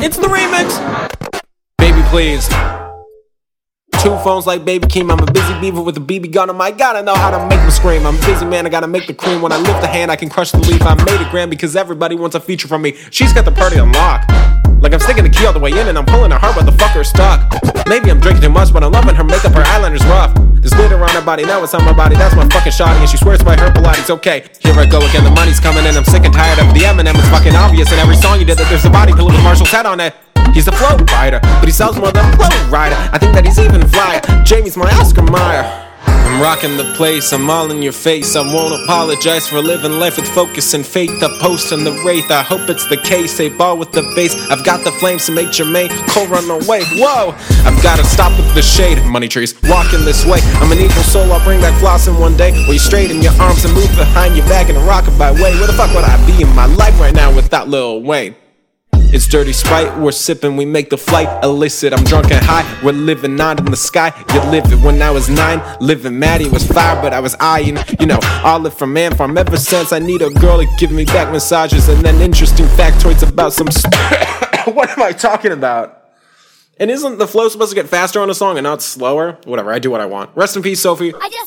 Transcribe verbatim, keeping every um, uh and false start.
It's the remix. Baby, please. Two phones like Baby Keem. I'm a busy beaver with a B B gun. I gotta know how to make them scream. I'm a busy man, I gotta make the cream. When I lift the hand, I can crush the leaf. I made it grand because everybody wants a feature from me. She's got the party on lock. Like I'm sticking the key all the way in and I'm pulling her hard, but the fucker is stuck. Maybe I'm drinking too much, but I'm loving her makeup, her eyeliner's rough. There's glitter on her body, now it's on my body. That's my fucking shawty, and she swears by her Pilates. Okay, here I go again, the money's coming in. I'm sick and tired of the Eminem. It's fucking obvious in every song you did that there's a body pillow with Marshall's head on it. He's a flow rider, but he sells more than a flow rider. I think that he's even flyer. Jamie's my Oscar Mayer. I'm rocking the place, I'm all in your face. I won't apologize for living life with focus and faith. The post and the wraith, I hope it's the case. They ball with the bass, I've got the flames to make Jermaine Cole run away. Whoa, I've gotta stop with the shade. Money trees, walking this way. I'm an evil soul, I'll bring back floss in one day. Where you straighten your arms and move behind your back in a rockabye way. Where the fuck would I be in my life right now without Lil Wayne? It's Dirty Sprite, we're sipping, we make the flight illicit. I'm drunk and high, we're living out in the sky. You live it when I was nine, living mad, he was fire, but I was eyeing, you know, all it from Man Farm. Ever since I need a girl to give me back massages and then interesting factoids about some st- What am I talking about? And isn't the flow supposed to get faster on a song and not slower? Whatever, I do what I want. Rest in peace, Sophie. I just